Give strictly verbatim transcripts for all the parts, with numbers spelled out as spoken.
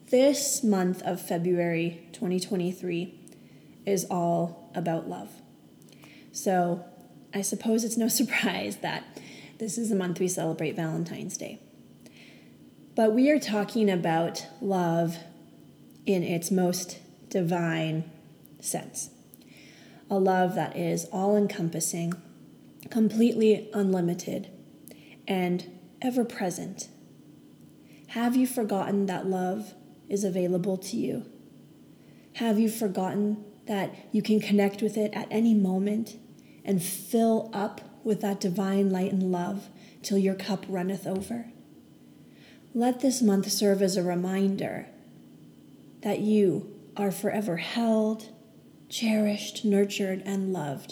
This month of February twenty twenty-three is all about love. So I suppose it's no surprise that this is the month we celebrate Valentine's Day. But we are talking about love in its most divine sense. A love that is all-encompassing, completely unlimited, and ever-present. Have you forgotten that love is available to you? Have you forgotten that you can connect with it at any moment and fill up with that divine light and love till your cup runneth over? Let this month serve as a reminder that you are forever held, cherished, nurtured, and loved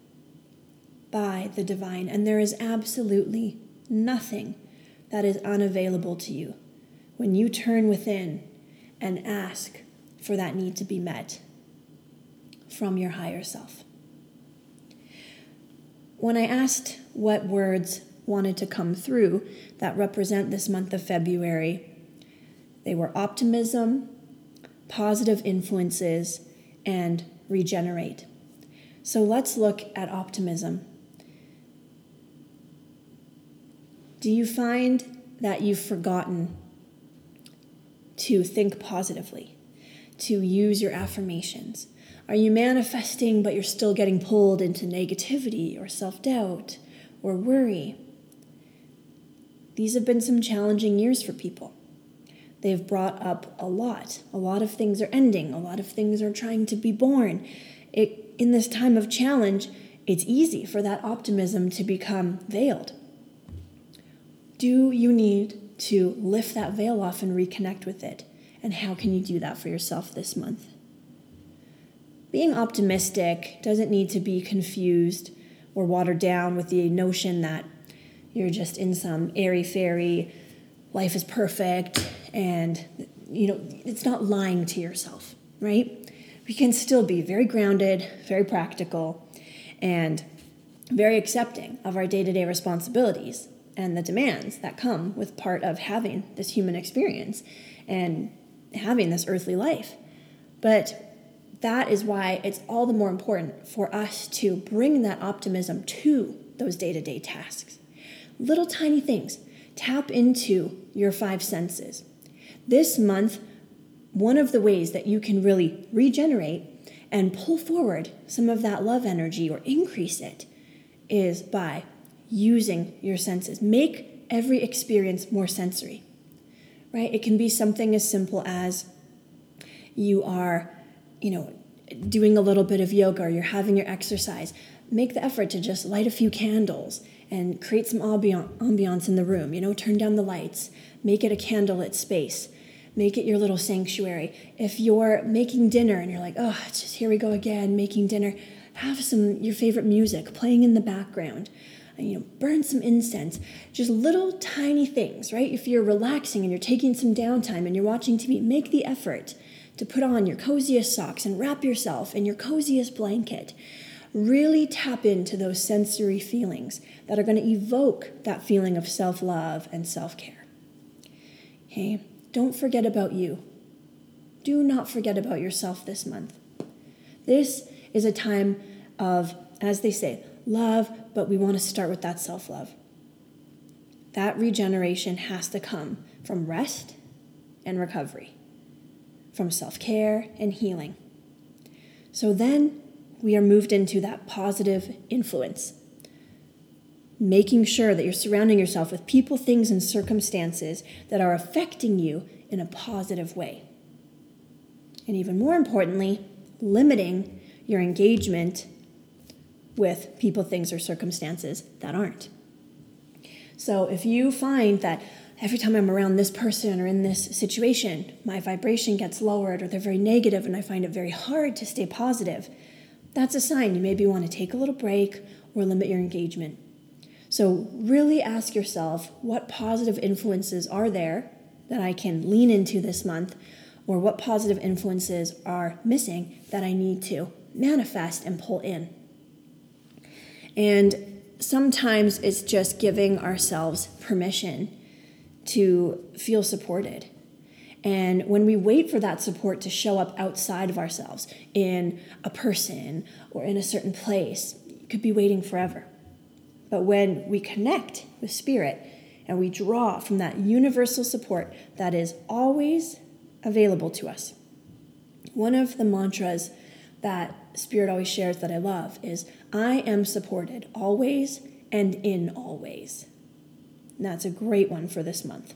by the divine, and there is absolutely nothing that is unavailable to you when you turn within and ask for that need to be met from your higher self. When I asked what words wanted to come through that represent this month of February, they were optimism, positive influences, and regenerate. So let's look at optimism. Do you find that you've forgotten to think positively, to use your affirmations? Are you manifesting, but you're still getting pulled into negativity or self-doubt or worry? These have been some challenging years for people. They've brought up a lot. A lot of things are ending. A lot of things are trying to be born. It, in this time of challenge, it's easy for that optimism to become veiled. Do you need to lift that veil off and reconnect with it? And how can you do that for yourself this month? Being optimistic doesn't need to be confused or watered down with the notion that you're just in some airy-fairy, life is perfect, and you know it's not lying to yourself, right? We can still be very grounded, very practical, and very accepting of our day-to-day responsibilities and the demands that come with part of having this human experience and having this earthly life. But that is why it's all the more important for us to bring that optimism to those day-to-day tasks. Little tiny things. Tap into your five senses. This month, one of the ways that you can really regenerate and pull forward some of that love energy or increase it is by using your senses. Make every experience more sensory, right? It can be something as simple as you are, you know, doing a little bit of yoga or you're having your exercise. Make the effort to just light a few candles and create some ambiance in the room. You know, turn down the lights, make it a candlelit space, make it your little sanctuary. If you're making dinner and you're like, oh, it's just here we go again, making dinner, have some your favorite music playing in the background. And, you know, burn some incense. Just little tiny things, right? If you're relaxing and you're taking some downtime and you're watching T V, make the effort to put on your coziest socks and wrap yourself in your coziest blanket. Really tap into those sensory feelings that are going to evoke that feeling of self-love and self-care. Okay? Don't forget about you. Do not forget about yourself this month. This is a time of, as they say, love, but we want to start with that self-love. That regeneration has to come from rest and recovery, from self-care and healing. So then we are moved into that positive influence, making sure that you're surrounding yourself with people, things, and circumstances that are affecting you in a positive way. And even more importantly, limiting your engagement with people, things, or circumstances that aren't. So if you find that every time I'm around this person or in this situation, my vibration gets lowered or they're very negative and I find it very hard to stay positive, that's a sign you maybe want to take a little break or limit your engagement. So really ask yourself, what positive influences are there that I can lean into this month, or what positive influences are missing that I need to manifest and pull in? And sometimes it's just giving ourselves permission to feel supported And when we wait for that support to show up outside of ourselves, in a person or in a certain place, it could be waiting forever. But when we connect with Spirit and we draw from that universal support that is always available to us, one of the mantras that Spirit always shares that I love is, I am supported always and in all ways. And that's a great one for this month.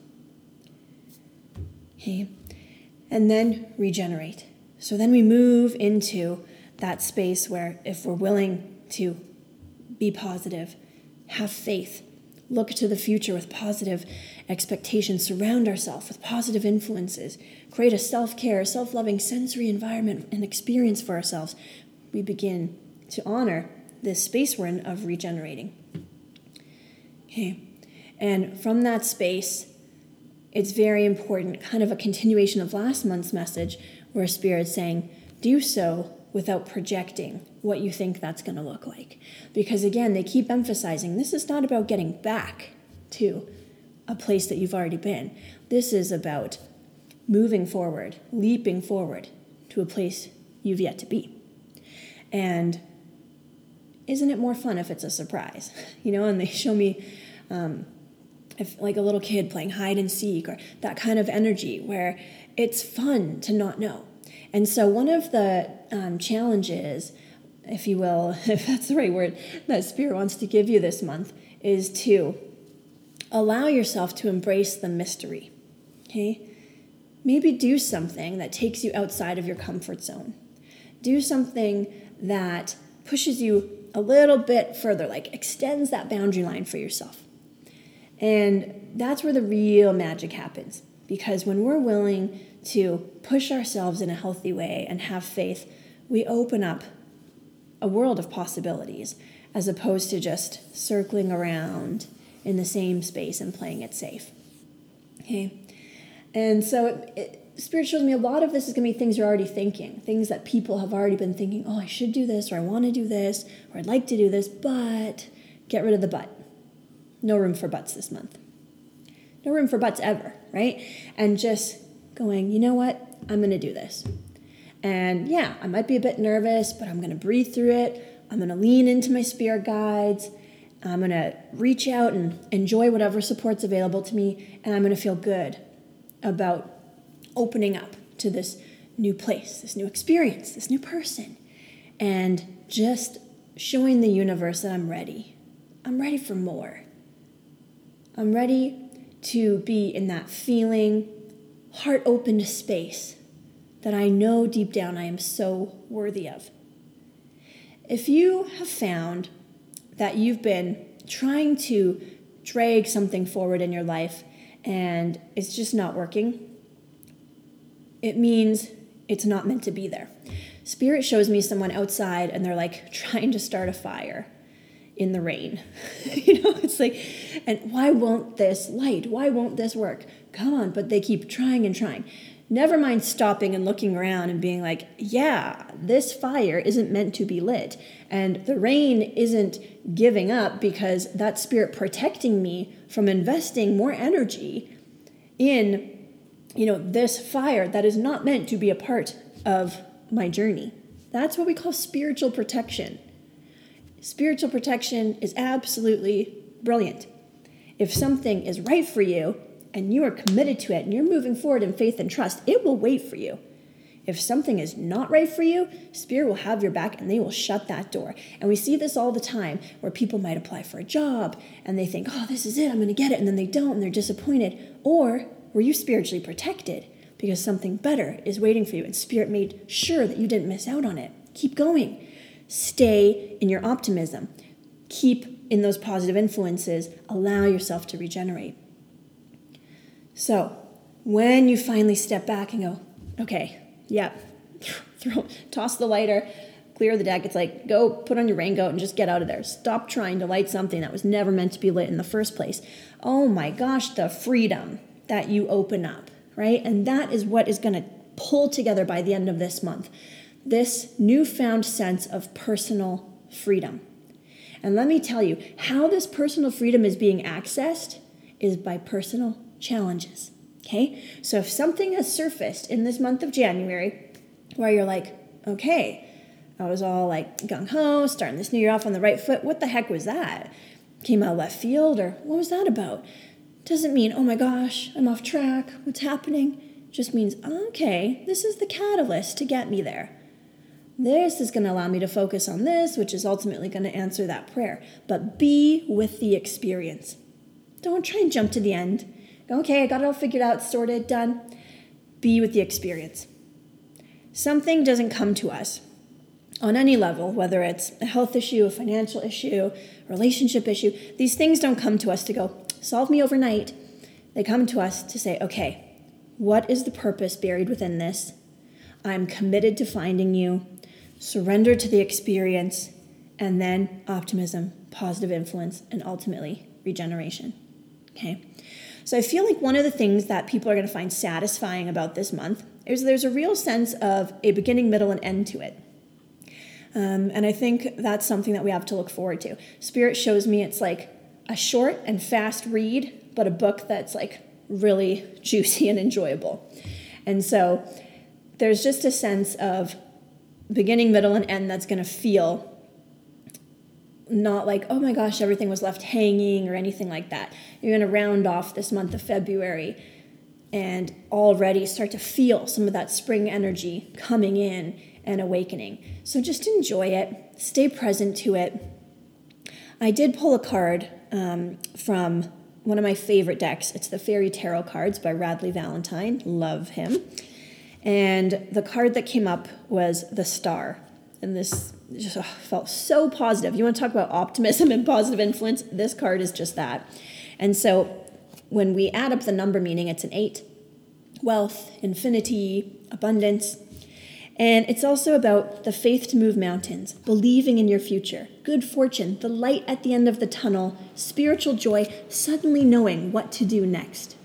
Okay. And then regenerate. So then we move into that space where if we're willing to be positive, have faith, look to the future with positive expectations, surround ourselves with positive influences, create a self-care, self-loving sensory environment and experience for ourselves, we begin to honor this space we're in of regenerating. Okay. And from that space, it's very important, kind of a continuation of last month's message, where Spirit's saying, do so without projecting what you think that's going to look like. Because again, they keep emphasizing, this is not about getting back to a place that you've already been. This is about moving forward, leaping forward to a place you've yet to be. And isn't it more fun if it's a surprise? You know, and they show me um, if like a little kid playing hide and seek, or that kind of energy where it's fun to not know. And so one of the um, challenges, if you will, if that's the right word, that Spirit wants to give you this month is to allow yourself to embrace the mystery, okay? Maybe do something that takes you outside of your comfort zone. Do something that pushes you a little bit further, like extends that boundary line for yourself. And that's where the real magic happens. Because when we're willing to push ourselves in a healthy way and have faith, we open up a world of possibilities as opposed to just circling around in the same space and playing it safe. Okay? And so it, it, Spirit shows me a lot of this is going to be things you're already thinking, things that people have already been thinking, oh, I should do this, or I want to do this, or I'd like to do this, but get rid of the but. No room for buts this month. No room for buts ever, right? And just going, you know what? I'm going to do this. And yeah, I might be a bit nervous, but I'm going to breathe through it. I'm going to lean into my spirit guides. I'm going to reach out and enjoy whatever support's available to me. And I'm going to feel good about opening up to this new place, this new experience, this new person. And just showing the universe that I'm ready. I'm ready for more. I'm ready to be in that feeling, heart open to space that I know deep down I am so worthy of. If you have found that you've been trying to drag something forward in your life and it's just not working, it means it's not meant to be there. Spirit shows me someone outside and they're like trying to start a fire in the rain. You know, it's like, and why won't this light? Why won't this work? Come on, but they keep trying and trying. Never mind stopping and looking around and being like, yeah, this fire isn't meant to be lit. And the rain isn't giving up because that Spirit protecting me from investing more energy in, you know, this fire that is not meant to be a part of my journey. That's what we call spiritual protection. Spiritual protection is absolutely brilliant. If something is right for you and you are committed to it and you're moving forward in faith and trust, it will wait for you. If something is not right for you, Spirit will have your back and they will shut that door. And we see this all the time where people might apply for a job and they think, oh, this is it, I'm going to get it. And then they don't and they're disappointed. Or were you spiritually protected because something better is waiting for you and Spirit made sure that you didn't miss out on it? Keep going. Stay in your optimism. Keep in those positive influences. Allow yourself to regenerate. So when you finally step back and go, okay, yeah, throw, toss the lighter, clear the deck. It's like, go put on your raincoat and just get out of there. Stop trying to light something that was never meant to be lit in the first place. Oh my gosh, the freedom that you open up, right? And that is what is going to pull together by the end of this month. This newfound sense of personal freedom. And let me tell you, how this personal freedom is being accessed is by personal challenges. Okay? So if something has surfaced in this month of January where you're like, okay, I was all like gung-ho, starting this new year off on the right foot. What the heck was that? Came out of left field, or what was that about? Doesn't mean, oh my gosh, I'm off track. What's happening? Just means, okay, this is the catalyst to get me there. This is going to allow me to focus on this, which is ultimately going to answer that prayer. But be with the experience. Don't try and jump to the end. Okay, I got it all figured out, sorted, done. Be with the experience. Something doesn't come to us on any level, whether it's a health issue, a financial issue, a relationship issue. These things don't come to us to go, solve me overnight. They come to us to say, okay, what is the purpose buried within this? I'm committed to finding you. Surrender to the experience, and then optimism, positive influence, and ultimately regeneration. Okay? So I feel like one of the things that people are going to find satisfying about this month is there's a real sense of a beginning, middle, and end to it. Um, and I think that's something that we have to look forward to. Spirit shows me it's like a short and fast read, but a book that's like really juicy and enjoyable. And so there's just a sense of beginning, middle, and end that's going to feel not like, oh my gosh, everything was left hanging or anything like that. You're going to round off this month of February and already start to feel some of that spring energy coming in and awakening. So just enjoy it. Stay present to it. I did pull a card um, from one of my favorite decks. It's the Fairy Tarot cards by Radley Valentine. Love him. And the card that came up was the Star. And this just oh, felt so positive. You want to talk about optimism and positive influence? This card is just that. And so when we add up the number meaning, it's an eight. Wealth, infinity, abundance. And it's also about the faith to move mountains, believing in your future, good fortune, the light at the end of the tunnel, spiritual joy, suddenly knowing what to do next.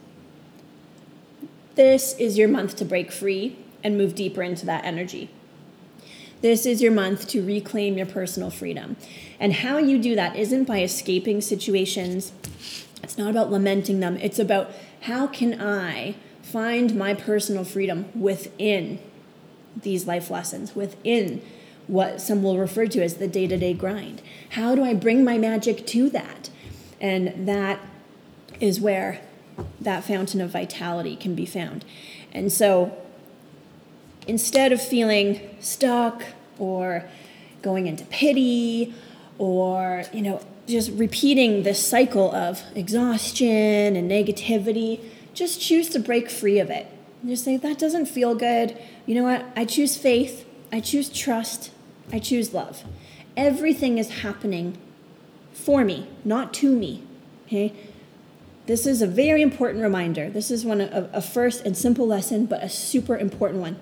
This is your month to break free and move deeper into that energy. This is your month to reclaim your personal freedom. And how you do that isn't by escaping situations. It's not about lamenting them. It's about how can I find my personal freedom within these life lessons, within what some will refer to as the day-to-day grind. How do I bring my magic to that? And that is where that fountain of vitality can be found. And so instead of feeling stuck or going into pity or, you know, just repeating this cycle of exhaustion and negativity, just choose to break free of it. Just say, that doesn't feel good. You know what? I choose faith. I choose trust. I choose love. Everything is happening for me, not to me. Okay? This is a very important reminder. This is one of a first and simple lesson, but a super important one.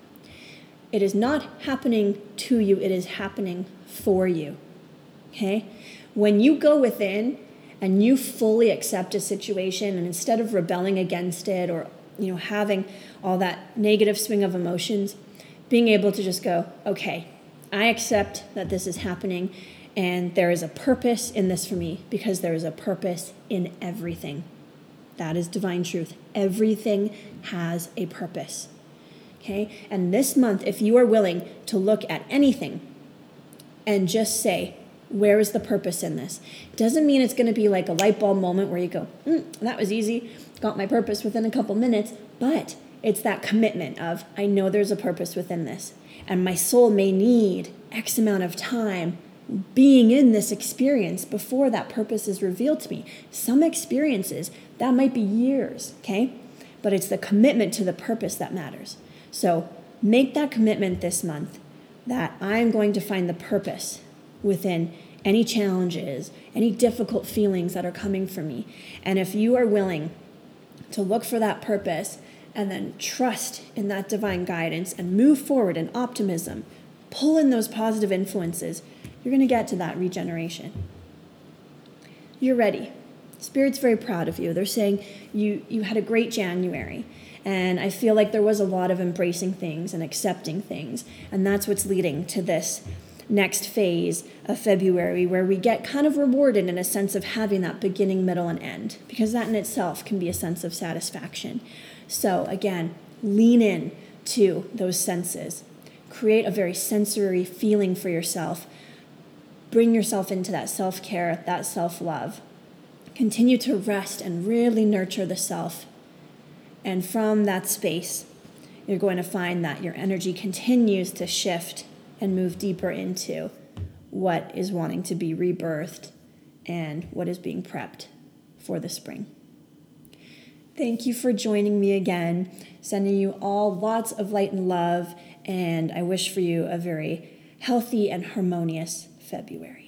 It is not happening to you. It is happening for you. Okay? When you go within and you fully accept a situation, and instead of rebelling against it or, you know, having all that negative swing of emotions, being able to just go, okay, I accept that this is happening, and there is a purpose in this for me because there is a purpose in everything. That is divine truth. Everything has a purpose. Okay? And this month, if you are willing to look at anything and just say, where is the purpose in this? Doesn't mean it's going to be like a light bulb moment where you go, mm, that was easy, got my purpose within a couple minutes, but it's that commitment of, I know there's a purpose within this, and my soul may need X amount of time being in this experience before that purpose is revealed to me. Some experiences, that might be years, okay? But it's the commitment to the purpose that matters. So make that commitment this month that I'm going to find the purpose within any challenges, any difficult feelings that are coming for me. And if you are willing to look for that purpose and then trust in that divine guidance and move forward in optimism, pull in those positive influences, you're going to get to that regeneration. You're ready. Spirit's very proud of you. They're saying you, you had a great January. And I feel like there was a lot of embracing things and accepting things. And that's what's leading to this next phase of February where we get kind of rewarded in a sense of having that beginning, middle, and end, because that in itself can be a sense of satisfaction. So again, lean in to those senses. Create a very sensory feeling for yourself. Bring yourself into that self-care, that self-love. Continue to rest and really nurture the self. And from that space, you're going to find that your energy continues to shift and move deeper into what is wanting to be rebirthed and what is being prepped for the spring. Thank you for joining me again. Sending you all lots of light and love, and I wish for you a very healthy and harmonious February.